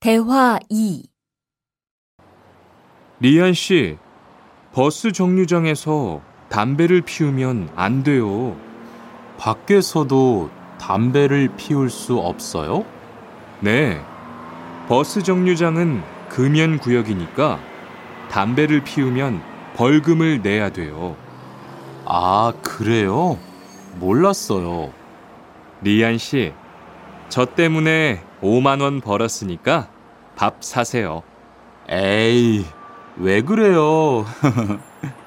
대화 2. 리안 씨, 버스 정류장에서 담배를 피우면 안 돼요. 밖에서도 담배를 피울 수 없어요? 네, 버스 정류장은 금연 구역이니까 담배를 피우면 벌금을 내야 돼요. 아, 그래요? 몰랐어요. 리안 씨, 저 때문에 5만 원 벌었으니까 밥 사세요. 에이, 왜 그래요?